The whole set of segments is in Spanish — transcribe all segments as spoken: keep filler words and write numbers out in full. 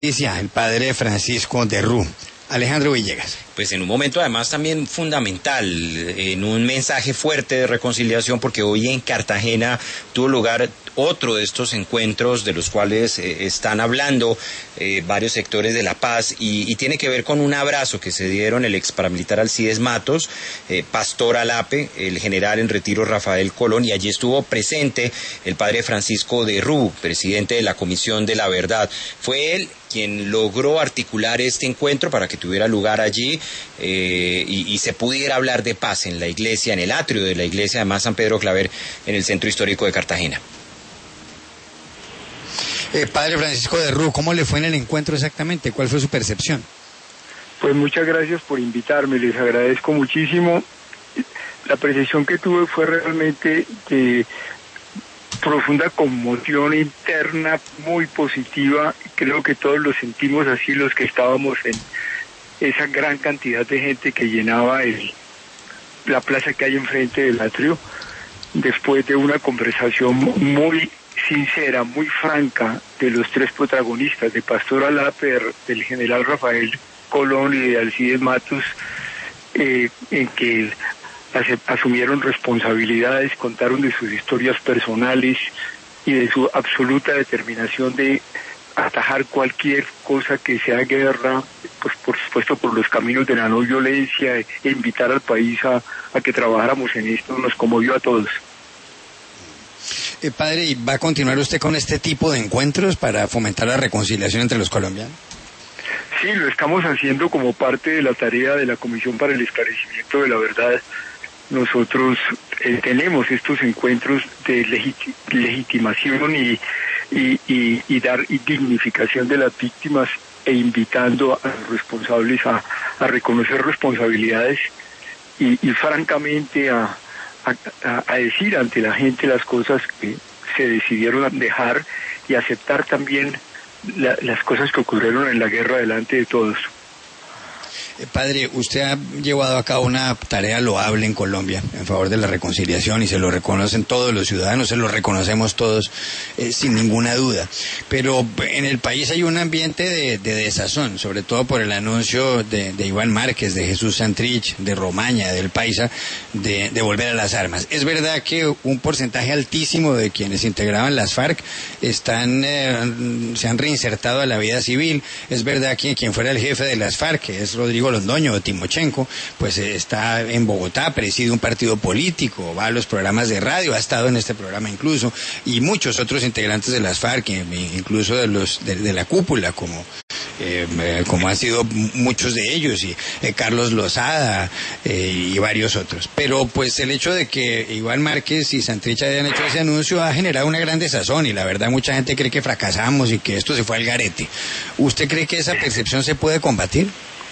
el padre Francisco de Rú. Alejandro Villegas. Pues en un momento además también fundamental, en un mensaje fuerte de reconciliación, porque hoy en Cartagena tuvo lugar otro de estos encuentros de los cuales eh, están hablando eh, varios sectores de La Paz y, y tiene que ver con un abrazo que se dieron el ex paramilitar Alcides Matos, eh, Pastor Alape, el general en retiro Rafael Colón, y allí estuvo presente el padre Francisco de Rú, presidente de la Comisión de la Verdad. Fue él quien logró articular este encuentro para que tuviera lugar allí eh, y, y se pudiera hablar de paz en la iglesia, en el atrio de la iglesia, además San Pedro Claver, en el centro histórico de Cartagena. Eh, padre Francisco de Rú, ¿cómo le fue en el encuentro exactamente? ¿Cuál fue su percepción? Pues muchas gracias por invitarme, les agradezco muchísimo. La percepción que tuve fue realmente de profunda conmoción interna, muy positiva. Creo que todos lo sentimos así, los que estábamos en esa gran cantidad de gente que llenaba el, la plaza que hay enfrente del atrio, después de una conversación muy sincera, muy franca de los tres protagonistas, de Pastor Alape, del general Rafael Colón y de Alcides Matos, eh, en que asumieron responsabilidades, contaron de sus historias personales y de su absoluta determinación de atajar cualquier cosa que sea guerra, pues por supuesto por los caminos de la no violencia, e invitar al país a, a que trabajáramos en esto. Nos conmovió a todos. Eh, padre, ¿y va a continuar usted con este tipo de encuentros para fomentar la reconciliación entre los colombianos? Sí, lo estamos haciendo como parte de la tarea de la Comisión para el Esclarecimiento de la Verdad. Nosotros eh, tenemos estos encuentros de legit- legitimación y, y, y, y dar y dignificación de las víctimas e invitando a los responsables a, a reconocer responsabilidades y, y francamente a, a, a decir ante la gente las cosas que se decidieron dejar y aceptar también la, las cosas que ocurrieron en la guerra delante de todos. Eh, padre, usted ha llevado a cabo una tarea loable en Colombia en favor de la reconciliación y se lo reconocen todos los ciudadanos, se lo reconocemos todos eh, sin ninguna duda. Pero en el país hay un ambiente de, de desazón, sobre todo por el anuncio de, de Iván Márquez, de Jesús Santrich, de Romaña, del Paisa, de, de volver a las armas. Es verdad que un porcentaje altísimo de quienes integraban las FARC están eh, se han reinsertado a la vida civil. Es verdad que quien fuera el jefe de las FARC, que es Rodrigo Londoño o Timochenko, pues está en Bogotá, preside un partido político, va a los programas de radio, ha estado en este programa incluso, y muchos otros integrantes de las FARC, incluso de los de, de la cúpula, como eh, como han sido muchos de ellos, y eh, Carlos Lozada eh, y varios otros. Pero pues el hecho de que Iván Márquez y Santrich hayan hecho ese anuncio ha generado una gran desazón, y la verdad mucha gente cree que fracasamos y que esto se fue al garete. ¿Usted cree que esa percepción se puede combatir?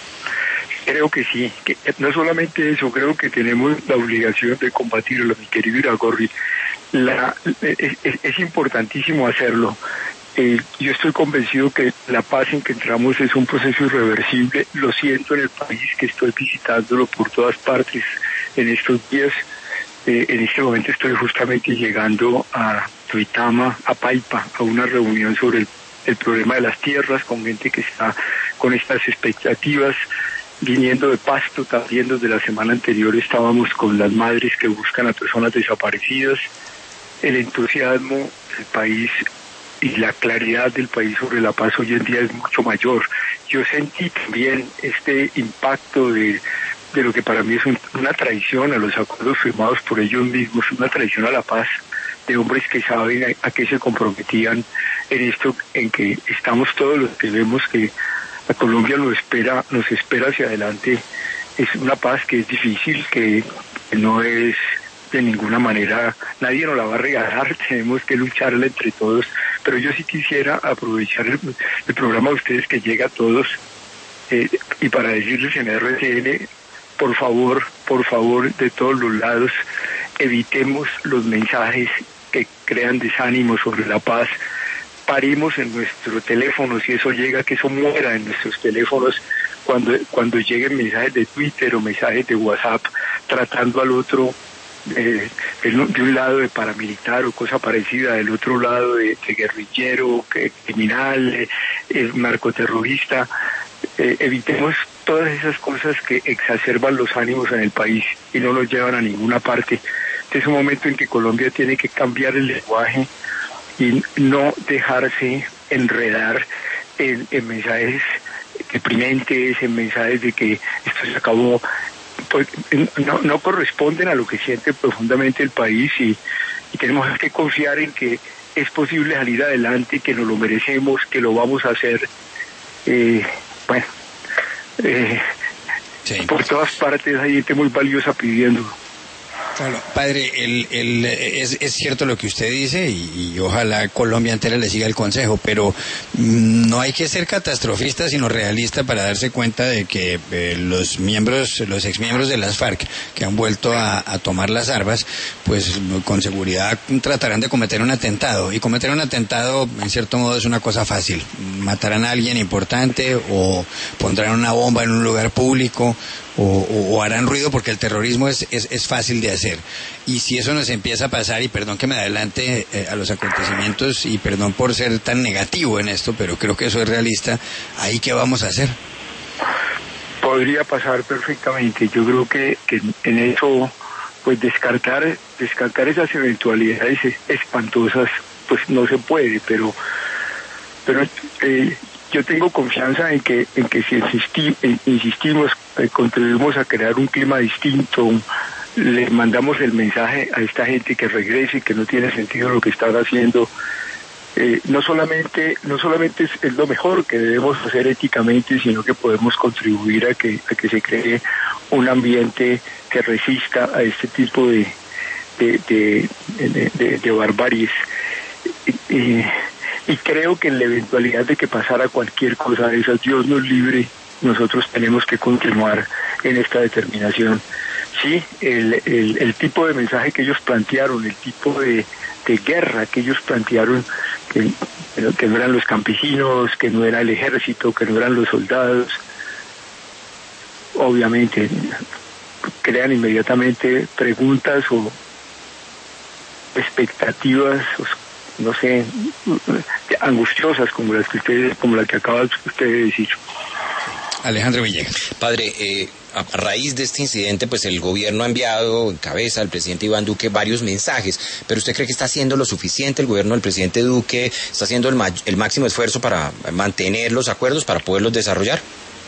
Creo que sí, que no solamente eso, creo que tenemos la obligación de combatirlo, mi querido Iragorri. La, es, es importantísimo hacerlo. Eh, yo estoy convencido que la paz en que entramos es un proceso irreversible. Lo siento en el país, que estoy visitándolo por todas partes en estos días. Eh, en este momento estoy justamente llegando a Tuitama, a Paipa, a una reunión sobre el, el problema de las tierras, con gente que está con estas expectativas. Viniendo de Pasto, también desde la semana anterior estábamos con las madres que buscan a personas desaparecidas. El entusiasmo del país y la claridad del país sobre la paz hoy en día es mucho mayor. Yo sentí también este impacto de, de lo que para mí es un, una traición a los acuerdos firmados por ellos mismos, una traición a la paz, de hombres que saben a, a qué se comprometían en esto, en que estamos todos los que vemos que a Colombia nos espera, nos espera hacia adelante. Es una paz que es difícil, que no es de ninguna manera, nadie nos la va a regalar, tenemos que lucharla entre todos, pero yo sí quisiera aprovechar el, el programa de ustedes que llega a todos eh, y para decirles en R C N, por favor, por favor, de todos los lados, evitemos los mensajes que crean desánimo sobre la paz. Paremos en nuestro teléfono, si eso llega, que eso muera en nuestros teléfonos cuando cuando lleguen mensajes de Twitter o mensajes de WhatsApp tratando al otro eh, de un lado de paramilitar o cosa parecida, del otro lado de, de guerrillero, que, criminal, eh, eh, narcoterrorista. Eh, evitemos todas esas cosas que exacerban los ánimos en el país y no los llevan a ninguna parte. Este es un momento en que Colombia tiene que cambiar el lenguaje y no dejarse enredar en, en mensajes deprimentes, en mensajes de que esto se acabó. Pues, no, no corresponden a lo que siente profundamente el país y, y tenemos que confiar en que es posible salir adelante, que nos lo merecemos, que lo vamos a hacer. Eh, bueno, eh, sí. Por todas partes hay gente muy valiosa pidiendo. Claro, padre, el, el, es, es cierto lo que usted dice y, y ojalá Colombia entera le siga el consejo, pero mmm, no hay que ser catastrofista sino realista para darse cuenta de que eh, los miembros, los exmiembros de las FARC que han vuelto a, a tomar las armas, pues con seguridad tratarán de cometer un atentado, y cometer un atentado en cierto modo es una cosa fácil. Matarán a alguien importante o pondrán una bomba en un lugar público o, o, o harán ruido, porque el terrorismo es, es, es fácil de hacer. Y si eso nos empieza a pasar, y perdón que me adelante eh, a los acontecimientos y perdón por ser tan negativo en esto, pero creo que eso es realista, ¿ahí qué vamos a hacer? Podría pasar perfectamente. Yo creo que, que en eso, pues descartar descartar esas eventualidades espantosas, pues no se puede, pero pero eh, yo tengo confianza en que en que si insisti, eh, insistimos, eh, contribuimos a crear un clima distinto, le mandamos el mensaje a esta gente que regrese, que no tiene sentido lo que están haciendo. Eh, no solamente no solamente es, es lo mejor que debemos hacer éticamente, sino que podemos contribuir a que a que se cree un ambiente que resista a este tipo de de de, de, de, de barbaries. Eh, y creo que en la eventualidad de que pasara cualquier cosa de esas, Dios nos libre, nosotros tenemos que continuar en esta determinación. Sí, el, el, el tipo de mensaje que ellos plantearon, el tipo de, de guerra que ellos plantearon, que, que no eran los campesinos, que no era el ejército, que no eran los soldados, obviamente crean inmediatamente preguntas o expectativas, no sé, angustiosas como las que ustedes, como la que acaba usted de decir. Alejandro Villegas. Padre, eh, a raíz de este incidente, pues el gobierno ha enviado en cabeza al presidente Iván Duque varios mensajes, pero ¿usted cree que está haciendo lo suficiente el gobierno del presidente Duque? ¿Está haciendo el, ma- el máximo esfuerzo para mantener los acuerdos, para poderlos desarrollar?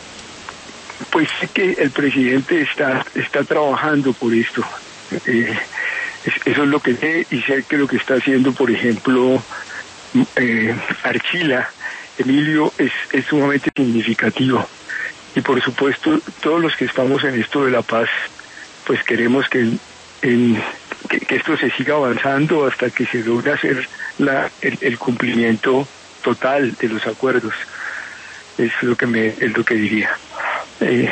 Pues sé que el presidente está está trabajando por esto. Eh, es, eso es lo que sé, y sé que lo que está haciendo, por ejemplo, eh, Archila, Emilio, es, es sumamente significativo. Y por supuesto, todos los que estamos en esto de la paz, pues queremos que, en, que, que esto se siga avanzando hasta que se logre hacer la, el, el cumplimiento total de los acuerdos. Es lo que me es lo que diría. Eh,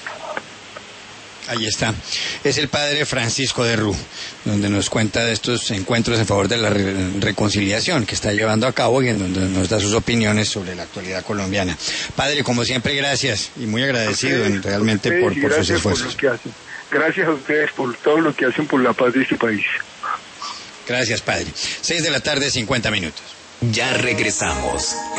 Ahí está. Es el padre Francisco de Rú, donde nos cuenta de estos encuentros en favor de la re- reconciliación que está llevando a cabo y en donde nos da sus opiniones sobre la actualidad colombiana. Padre, como siempre, gracias y muy agradecido ustedes, en, realmente por, por sus esfuerzos. Por lo que hacen. Gracias a ustedes por todo lo que hacen por la paz de este país. Gracias, padre. Seis de la tarde, cincuenta minutos. Ya regresamos.